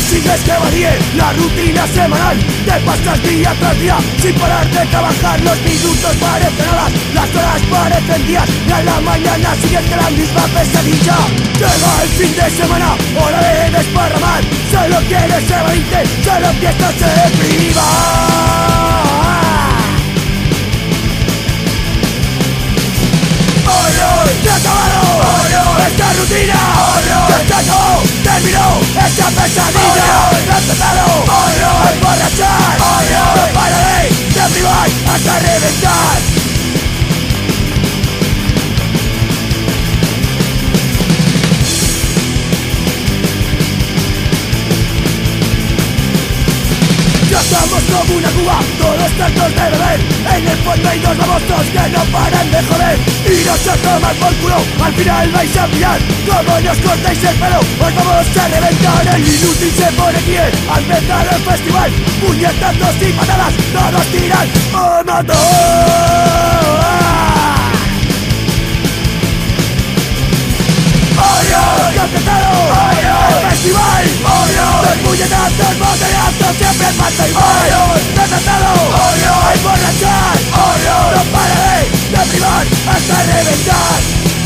consigues que varíe la rutina semanal. Te pasas día tras día sin parar de trabajar. Los minutos parecen horas, las horas parecen días, y a la mañana siguiente la misma pesadilla. Llega el fin de semana, hora de desparramar. Solo quieres evadirte, solo piensas en privar. ¡Se acabó! ¡Esta rutina! ¡Se acabó! ¡Terminó! ¡Esta pesadilla! ¡Se ha empezado! ¡A emborrachar! ¡No pararé de privar hasta reventar! Ya estamos como una cuba, todos tantos de beber. En el fondo hay dos babosos que no paran de joder. Y nos a tomar por culo, al final vais a pillar. Como nos cortáis el pelo, os vamos a reventar. El inútil se pone bien, al empezar el festival. Puñetazos y patadas, todos tiran a matar. ¡Que ha empezado! ¡El festival! ¡Los puñetazos, botellazos, siempre falta igual! ¡Me ha tratado! ¡A emborrachar! ¡No pararé de privar hasta reventar!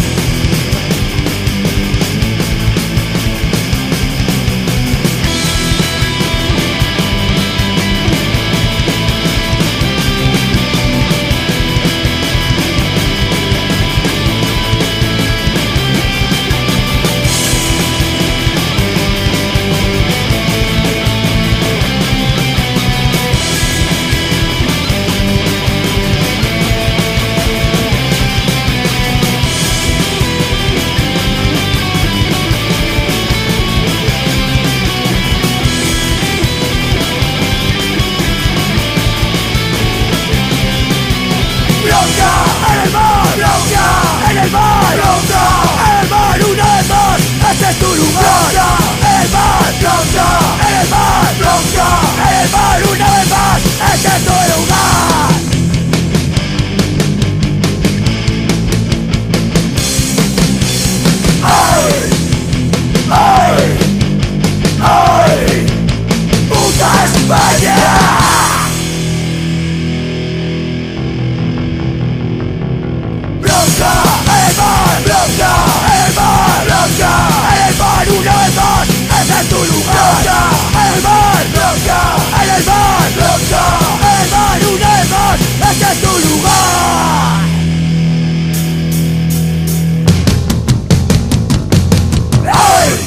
¡Este es tu lugar! ¡En el bar! ¡En el bar! ¡En el bar una vez más! ¡Este es tu lugar! ¡Ay! ¡Ay! ¡Ay! ¡Puta España! ¡Una vez más! ¡Ese es tu lugar! ¡En el bar! ¡En el bar! ¡En el bar! ¡Una vez más! ¡Ese es tu lugar! ¡Ay!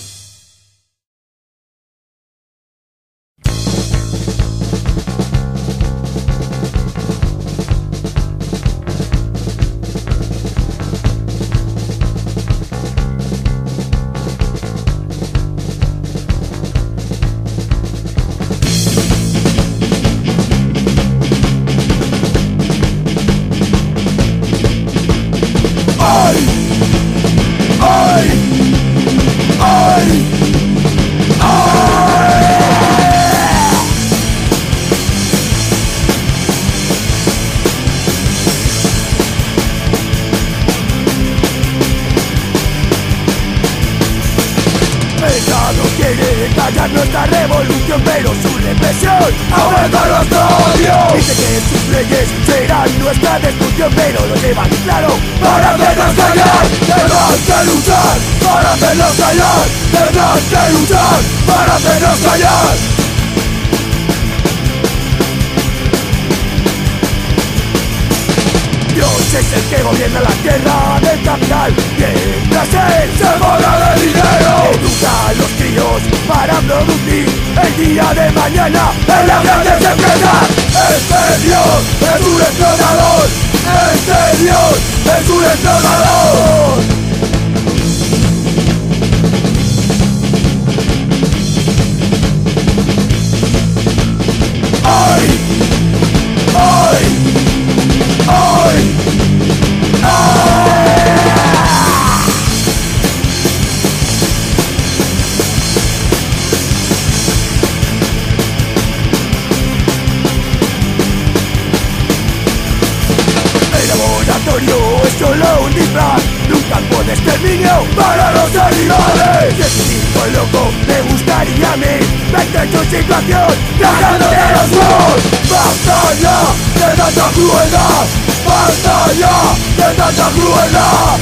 Nuestra revolución, pero su represión aumenta los odios. Dice que sus leyes serán nuestra destrucción, pero lo llevan claro para hacernos callar. Tendrás que luchar para hacernos callar. Tendrás que luchar para hacernos callar. Dios es el que gobierna la tierra del capital, mientras él se forra de dinero. Educa a los críos para producir el día de mañana en las grandes empresas. Este Dios es un explotador. Este Dios es un explotador. ¡Ay! ¡Ay! ¡Ay! El laboratorio es solo un disfraz, un campo de exterminio para los animales. Si es un disco loco, me gustaría a mí solvente tu situación, dejándote los huevos. Basta ya de tanta crueldad, basta ya de tanta crueldad.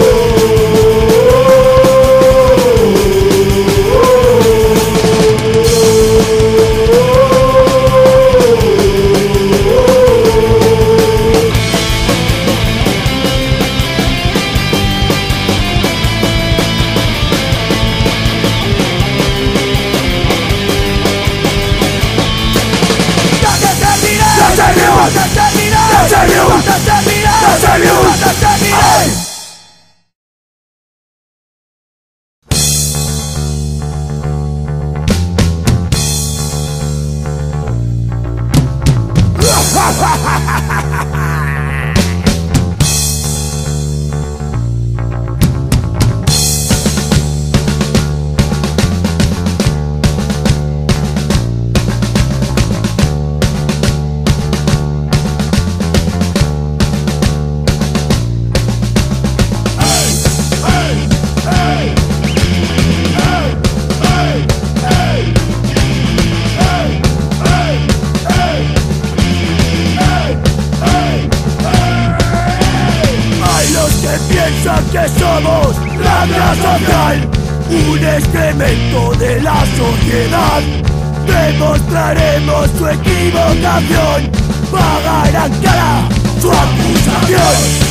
Que somos rabia social, un excremento de la sociedad. Demostraremos su equivocación, pagarán cara su acusación.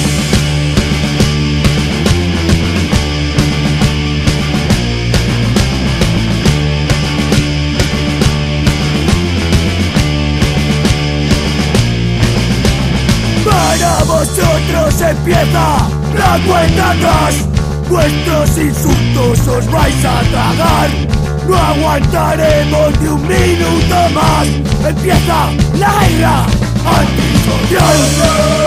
Para vosotros empieza la cuenta atrás, vuestros insultos os vais a tragar. No aguantaremos ni un minuto más. Empieza la guerra antisocial.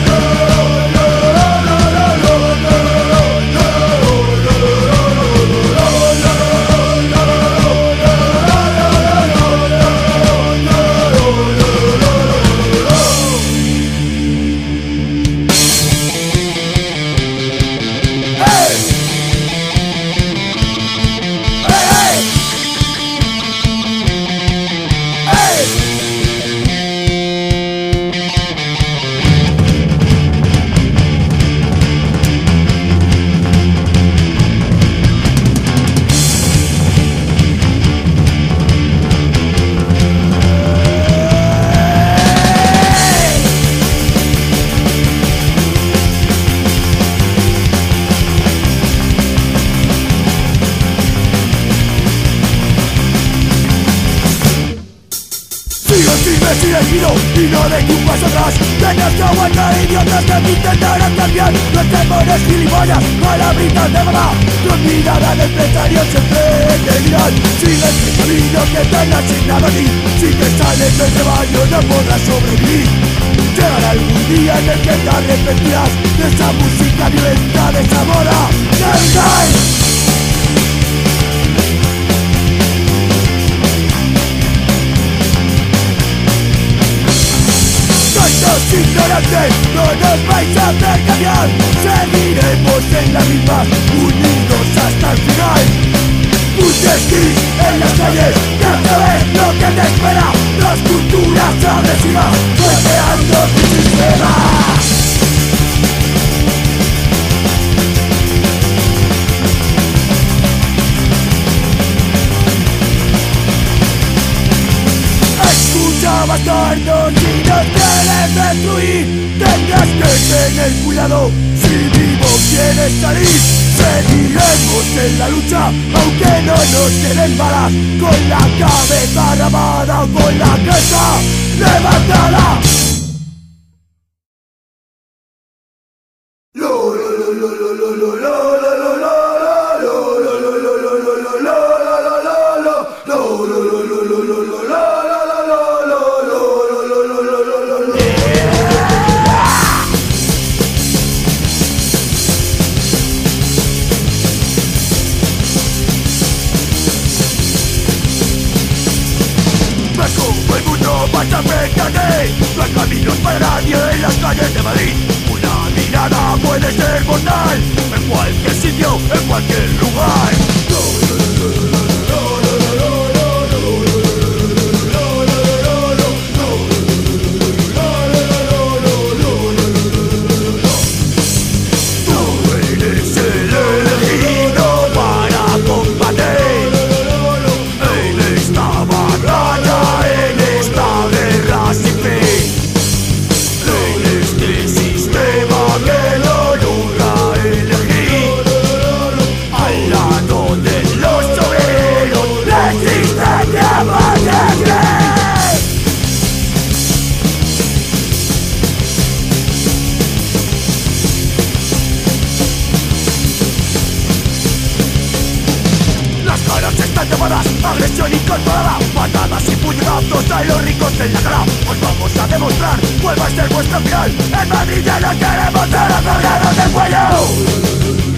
Sigue giro y no de un paso atrás. Tendrás que aguantar idiotas que te intentarán cambiar. No te pones gilipollas, palabritas de mamá. Tu mirada de empresario siempre te dirán. Sigue el camino que te han asignado a ti. Si te sales del rebaño no podrás sobrevivir. Llegará algún día en el que te arrepentirás de esa música violenta, de esa moda. ¡Nine! Ignorantes, no nos vais a hacer cambiar. Seguiremos en la misma, unidos hasta el final. Pucheskis en las calles, ya sabes lo que te espera. Las culturas agresivas, golpeando tu sistema. Bastardos, si nos quieres destruir, tendrás que tener cuidado. Si vivo quieres salir, seguiremos en la lucha, aunque no nos queden balas. Con la cabeza armada o con la cresta levantada. No hay caminos para nadie en las calles de Madrid. Una mirada puede ser mortal en cualquier sitio, en cualquier lugar. ¿Cuál va a ser vuestro final? En Madrid ya no queremos ser los colgados del cuello.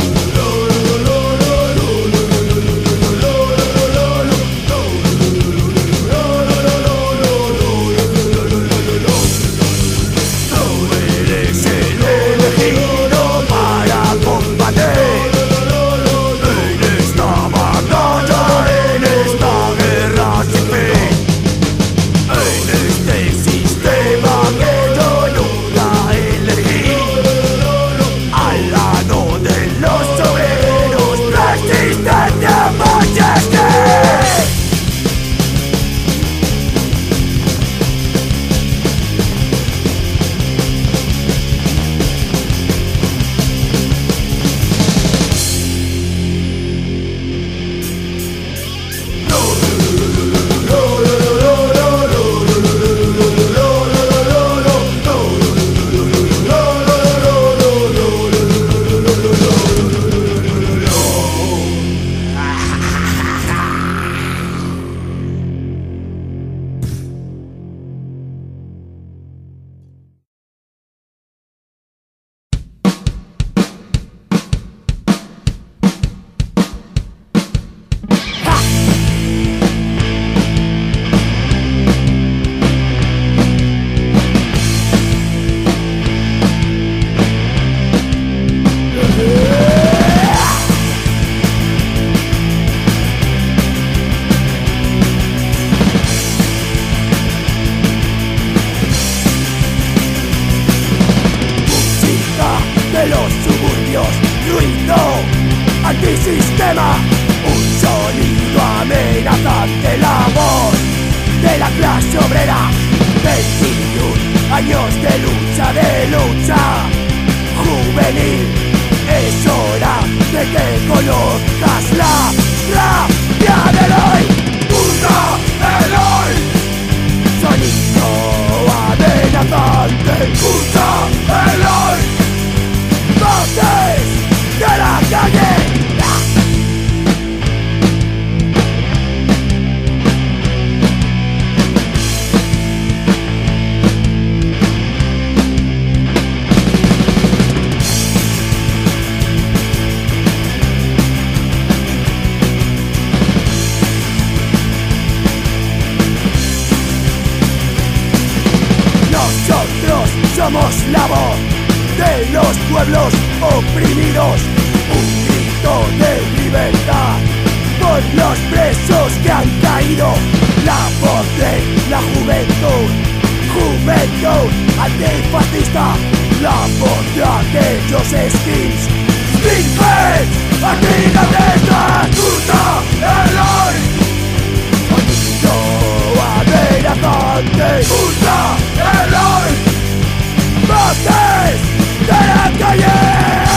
Antisistema, un sonido amenazante, la voz de la clase obrera. 21 años de lucha juvenil. Es hora de que conozcas la rabia del hoy. ¡Puta del hoy! Sonido amenazante. ¡Puta del hoy! ¡Voces de la calle! Nosotros somos la voz de los pueblos oprimidos, un grito de libertad por los presos que han caído, la voz de la juventud, juventud antifascista, la voz de aquellos skins, skinheads, anticapistas, puta el hoy, sonido amenazante, puta el hoy, voces de la calle.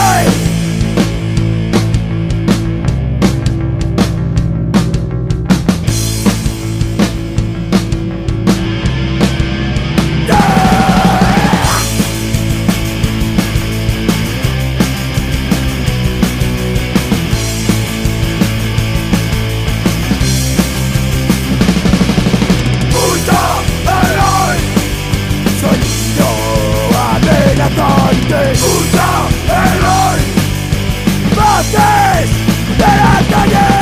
¡Puta el hoy! ¡Voces de la calle!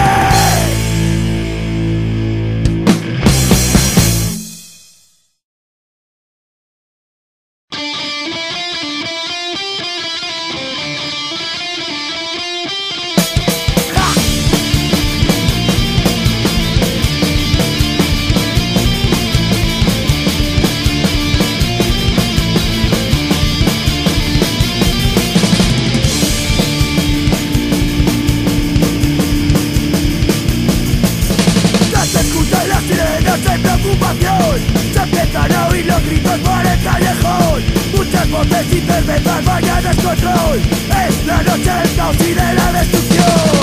Se empiezan a oír los gritos por el callejón. Muchas voces y cervezas, vaya descontrol. Es la noche del caos y de la destrucción.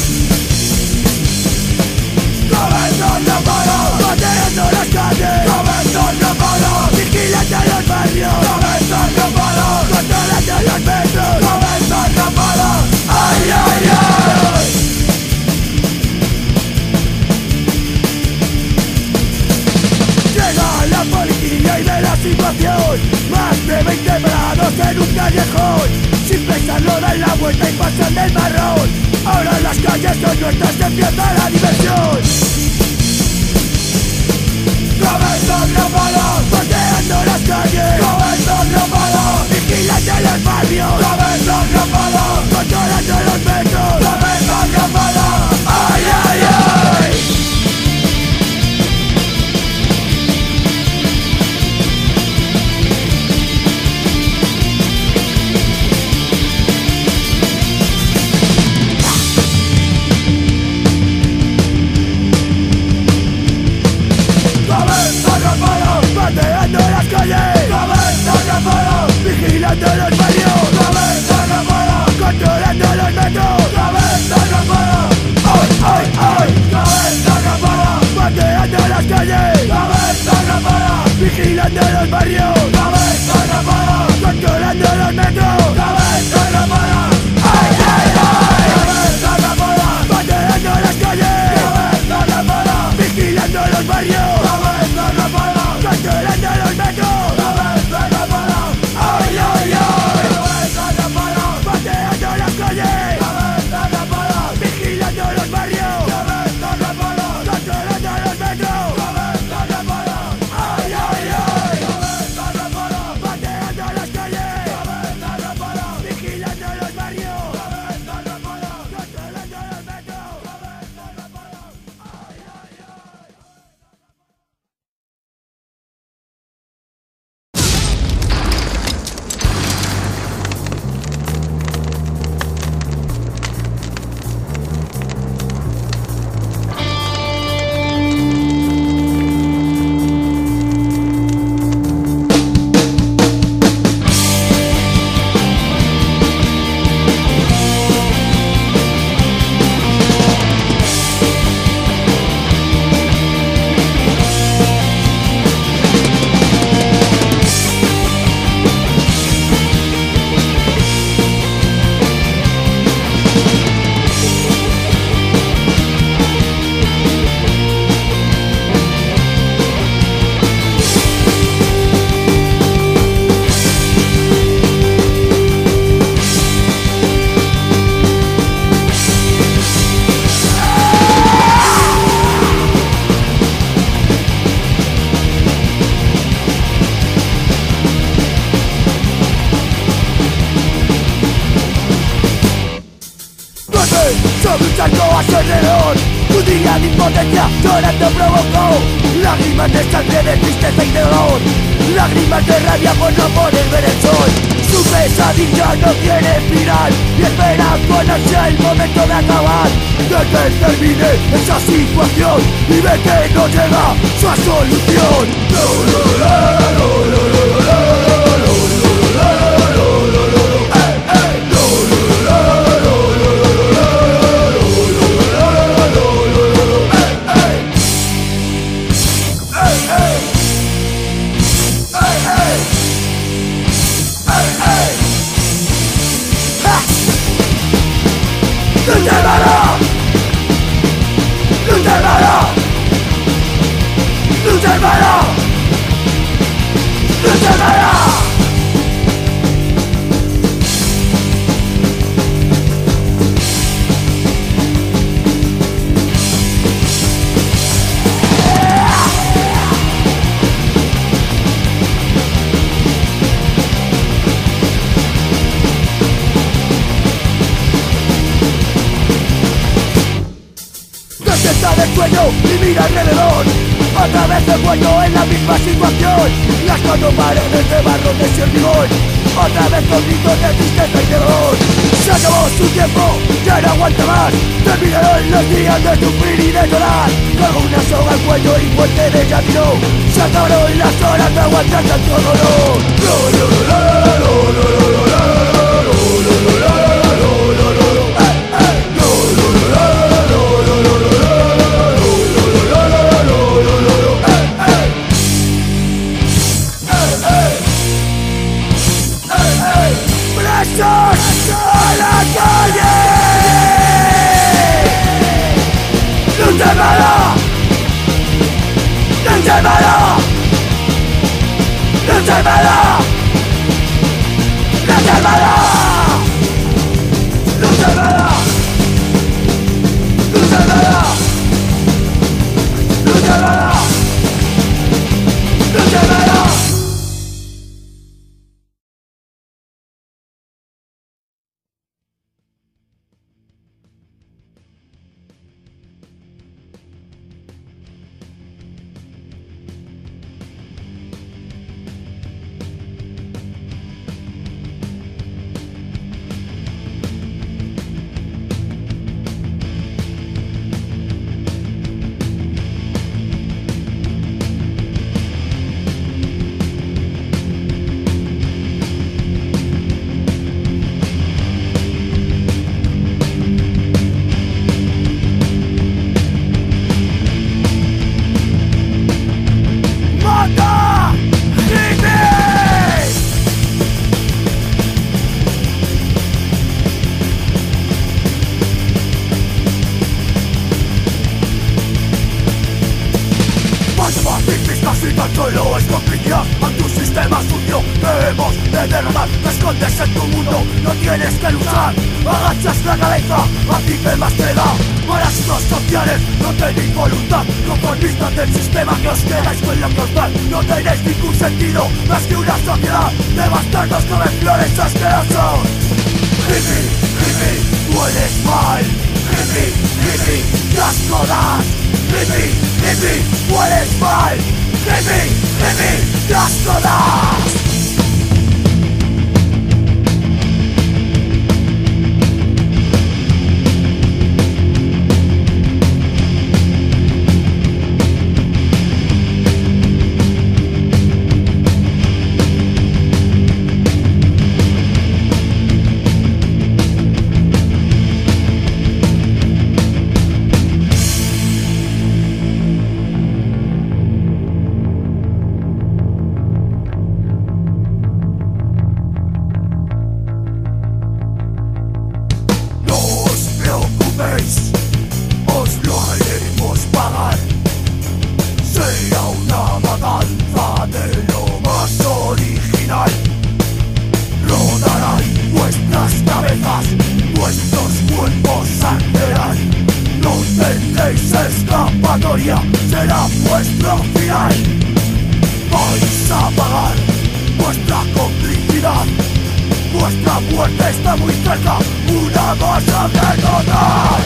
Cabezas no paran, bateando las calles. Cabezas no paran, vigilando los barrios. Cabezas no paran, controlando los metros. Cabezas no paran, ay, ay, ay. Llega la policía y de las situación. Más de 20 parados en un callejón, sin pensarlo dan la vuelta y pasan del marrón. Ahora las calles son nuestras, empieza la diversión. Cabezas grapadas, pateando las calles. Cabezas grapadas, vigilando los barrios. Cabezas grapadas, controlando los metros. Cabezas grapadas, ay, ay, ay. Pateando las calles, cabeza atrapada, vigilando los barrios, cabeza atrapada, controlando los metros, cabeza atrapada, ay, ay, ay, cabeza atrapada, pateando las calles, cabeza atrapada, vigilando los barrios, cabeza atrapada, controlando los metros, cabeza atrapada, ay, ay, ay, cabeza atrapada, pateando las calles, cabeza atrapada, vigilando los barrios, cabeza atrapada, controlando los metros, cabeza atrapada, ay, ay, ay, cabeza atrapada, pateando las calles, cabeza atrapada, vigilando los barrios, cabeza atrapada, controlando los metros, cabeza atrapada, ay, ay, ay, cabeza atrapada, pateando las calles, cabeza atrapada, vigilando los barrios, cabeza atrapada, controlando los metros, cabeza atrapada, ay, ay, ay. Sobre un charco a su alrededor, un día de impotencia llorando provocó lágrimas de sangre, de tristeza y de dolor, lágrimas de rabia por no poder ver el sol. Su pesadilla no tiene final y espera con ansia el momento de acabar, de que termine esa situación y ve que no llega su solución. Despierta del sueño y mira alrededor, otra vez me encuentro en la misma situación. Las cuatro paredes de barro de hormigón, otra vez con gritos de tristeza y de dolor. Se acabó su tiempo, ya no aguanta más. Terminaron los días de sufrir y de llorar. Con una soga al cuello y muerte de ella tiró. Se acabaron las horas de aguantar tanto dolor. ¡A la calle! ¡Lucha hermana! ¡Lucha hermana! ¡Lucha armada! ¡Lucha armada! ¡Lucha armada! ¡Lucha armada! ¡Lucha armada! ¡Lucha armada! Solo es complicidad ante un sistema sucio. Debemos de derrotar. Te escondes en tu mundo, no tienes que luchar. Agachas la cabeza, a ti que más te da. Parásitos sociales, no tenéis voluntad. Conformistas del sistema que os quedáis con lo que os dan. No tenéis ningún sentido, más que una sociedad de bastardos come flores asquerosos. Hippie, hippie, hueles mal. Hippie, hippie, qué asco das. Hippie, hippie, hueles mal. Hippie, hippie, qué asco das. Os lo haremos pagar. Será una matanza de lo más original. Rodarán vuestras cabezas, vuestros cuerpos arderán. No tendréis escapatoria, será vuestro final. Vais a pagar vuestra complicidad. Vuestra muerte está muy cerca, una masacre total.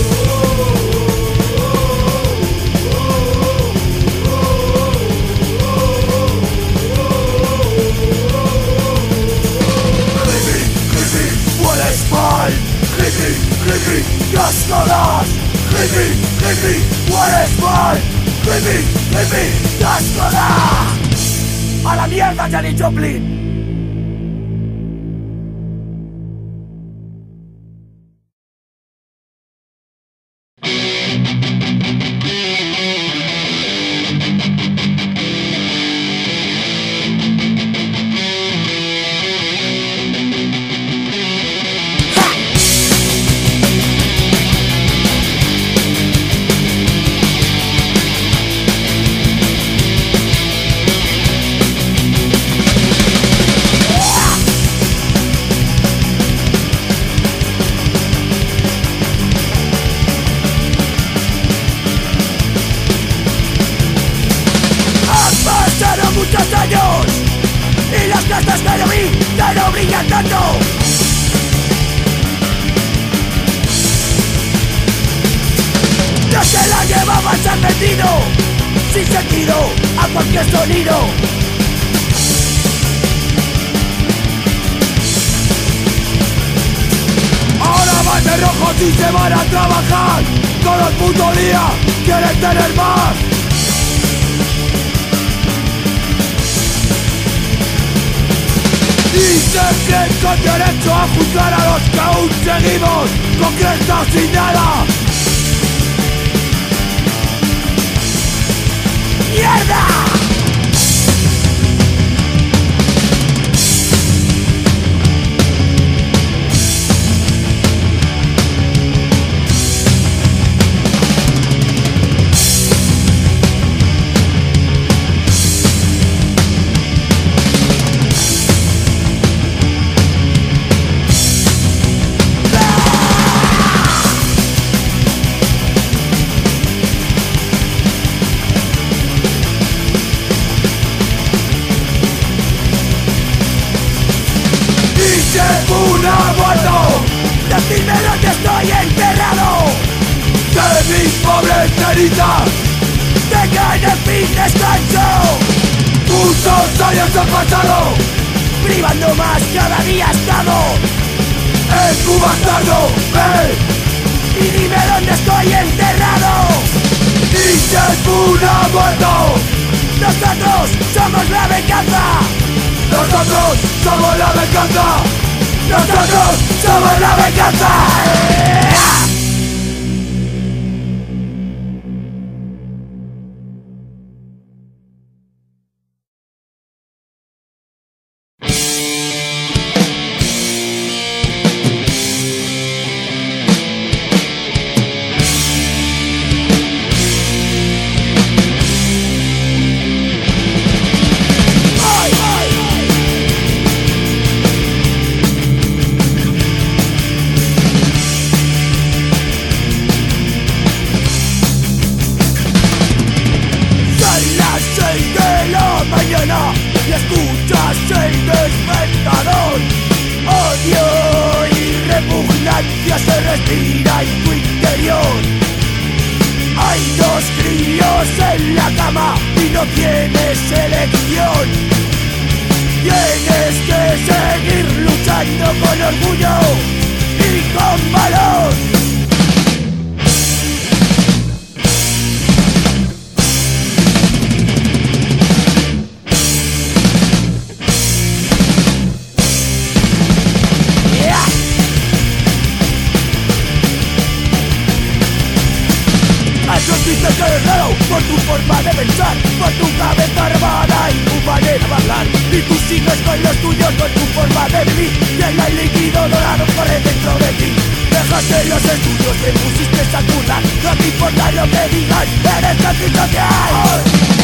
Hippie, hippie, hueles mal. Hippie, hippie, qué asco das. Hippie, hippie, hueles mal. Hippie, hippie, qué asco das. ¡A la mierda, Janis Joplin! Muchos años y las cartas que yo vi ya no brillan tanto. Ya se la llevaban sorprendido, sin sentido a cualquier sonido. Ahora van de rojo y se van a trabajar. Todo el puto día quieren tener más. Y se creen con derecho a juzgar a los que aún seguimos con cresta sin nada. ¡Mierda! Mi pobre enterita tenga en fin descanso. Muchos años han pasado, privando más cada día estamos. En tu bastardo, y dime dónde estoy enterrado. Y si alguna ha muerto, nosotros somos la venganza. Nosotros somos la venganza. Nosotros somos la venganza. Y escuchas el despertador. Odio y repugnancia se respira en tu interior. Hay dos críos en la cama y no tienes elección. Tienes que seguir luchando con orgullo y con valor. Dices que eres raro por tu forma de pensar, por tu cabeza armada y tu manera de hablar. Y tú sigues con los tuyos, con tu forma de vivir. Y el líquido dorado corre dentro de ti. Dejaste los estudios, te pusiste a currar. No te importa lo que digan, eres antisocial.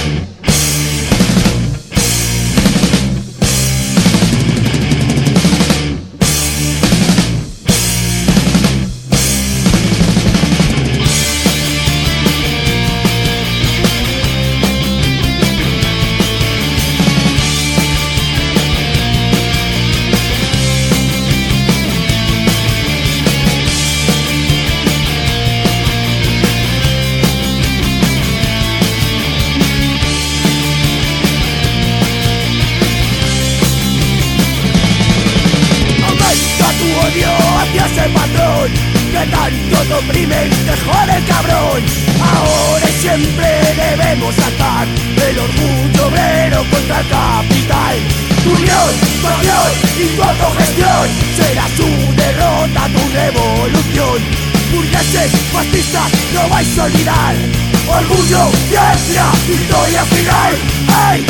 Hacia ese patrón que tanto te oprime y te jode, cabrón. Ahora y siempre debemos sacar el orgullo obrero contra el capital. Tu unión, tu acción y tu autogestión será su derrota, tu revolución. Burgueses, fascistas, no vais a olvidar. Orgullo, ciencia, historia final. ¡Hey!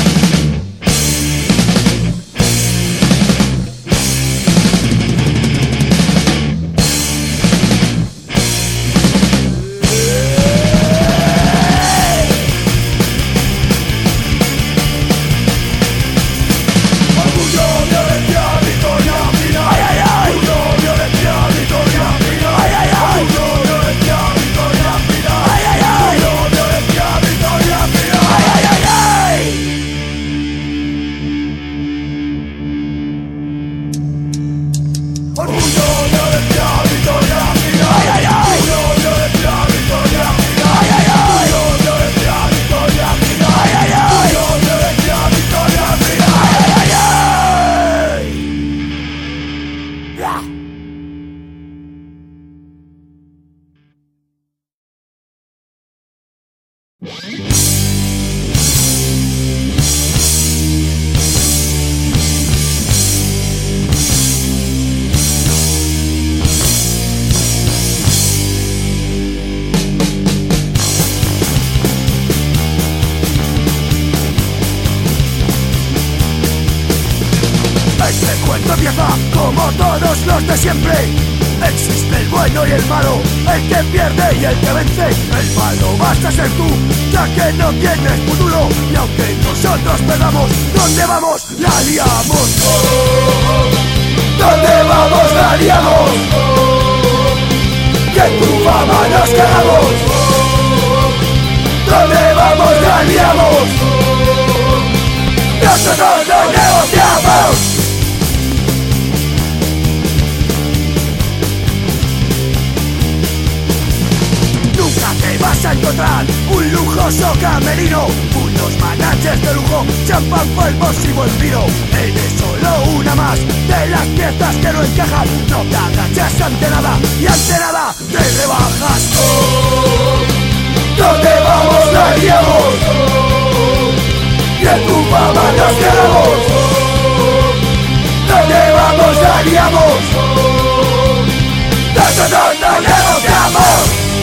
Este cuento empieza como todos los de siempre. Existe el bueno y el malo, el que pierde y el que vence. El malo vas a ser tú, ya que no tienes futuro. Y aunque nosotros perdamos, ¿dónde vamos? La liamos. ¿Dónde vamos? La liamos. Que en tu fama nos quedamos. ¿Dónde vamos? La liamos. Nosotros no negociamos. Nunca te vas a encontrar un lujoso camerino, unos manaches de lujo, champán, polvos y buen vino. Eres solo una más de las piezas que no encajan. No te agaches ante nada y ante nada te rebajas. ¿Dónde vamos la haríamos? Y en tu fama nos quedamos. ¿Dónde vamos la haríamos? Nosotros no negociamos.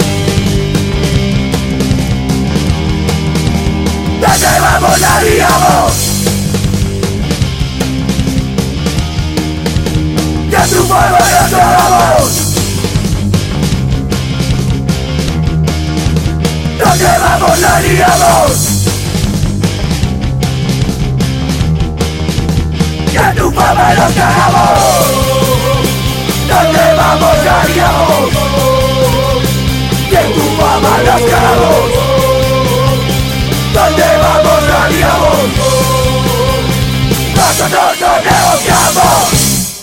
¿Dónde vamos la haríamos? Y en tu fama nos quedamos. ¿Dónde vamos la haríamos? Y en tu fama nos cagamos. ¿Dónde vamos la haríamos? Y en tu fama nos cagamos. ¿Dónde vamos la haríamos? Nosotros no negociamos.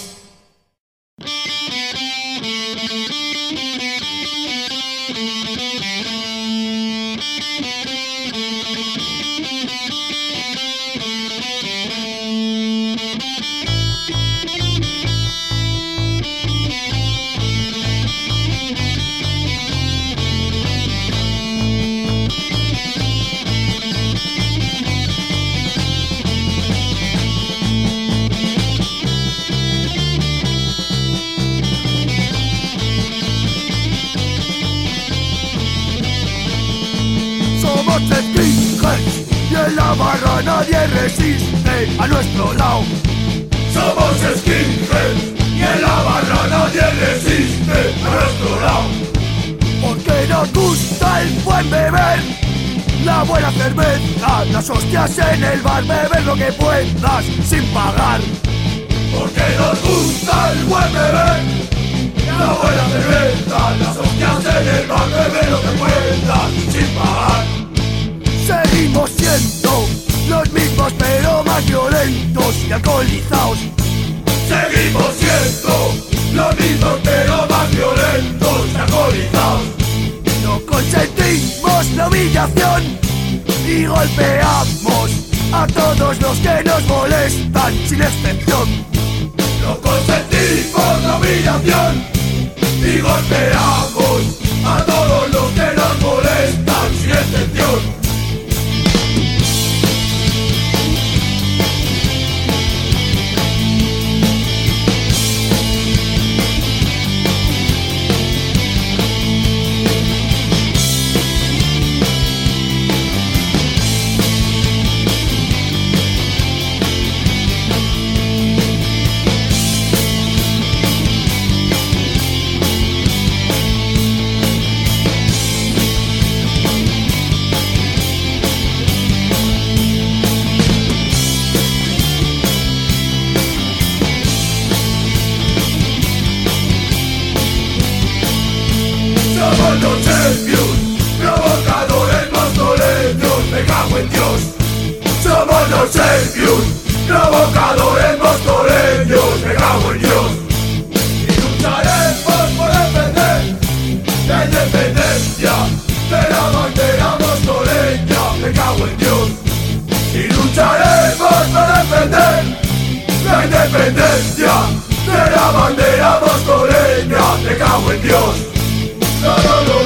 Y en la barra nadie resiste a nuestro lado. Somos skinheads y en la barra nadie resiste a nuestro lado. Porque nos gusta el buen beber, la buena cerveza, las hostias en el bar, beber lo que puedas sin pagar. Porque nos gusta el buen beber, la buena cerveza, las hostias en el bar, beber lo que puedas sin pagar. Seguimos siendo los mismos pero más violentos y alcoholizados. Seguimos siendo los mismos pero más violentos y alcoholizados. No consentimos la humillación y golpeamos a todos los que nos molestan sin excepción. No consentimos la humillación y golpeamos a todos los que nos molestan sin excepción. Somos los champions, provocadores más solemnes, me cago en Dios. Somos los champions, provocadores más solemnes, me cago en Dios. Y lucharemos por defender la independencia de la bandera mostoleña, me cago en Dios. Y lucharemos por defender la independencia de la bandera mostoleña, me cago en Dios. No, no, no,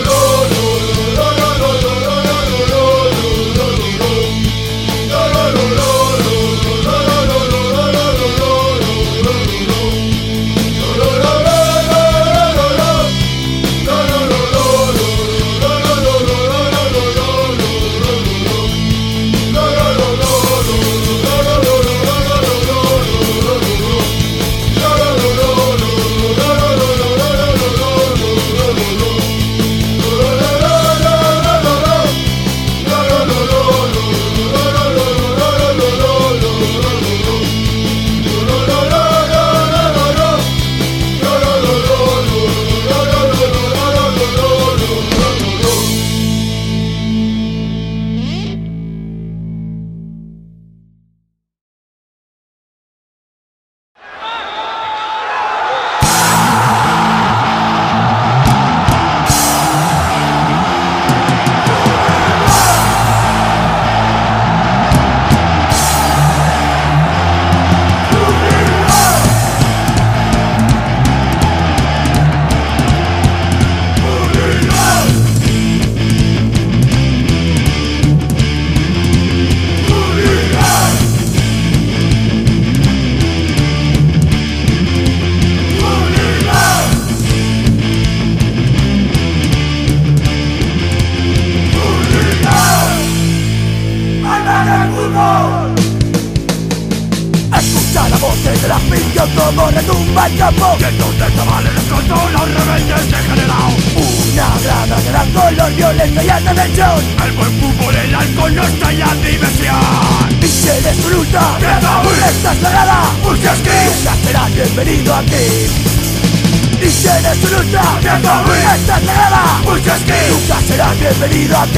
Escucha la voz de la afición como retumba el campo. Cientos de chavales descontrolan, rebeldes degenerados. Una grada de gran color, violencia y atención. El buen fútbol, el alcohol no está en la diversión. Y si eres tu lucha, esta sagrada, Muchas nunca serás bienvenido aquí. Y si eres tu lucha, esta sagrada, Muchas nunca serás bienvenido aquí.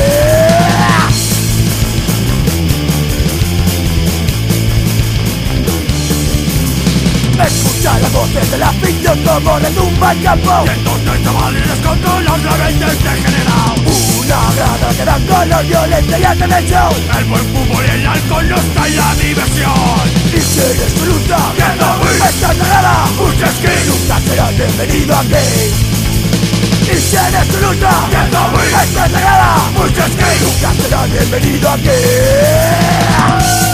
Escucha las voces de la ficción como retumba el campo. Cientos de chavales descontrolan, rebeldes degenerados. Una grada que da color, violencia y atención. El buen fútbol y el alcohol no está en la diversión. Y si eres tu lucha, esta sagrada, Muchas nunca serás bienvenido aquí. Y si eres tu lucha, esta sagrada, Muchas nunca serás bienvenido aquí.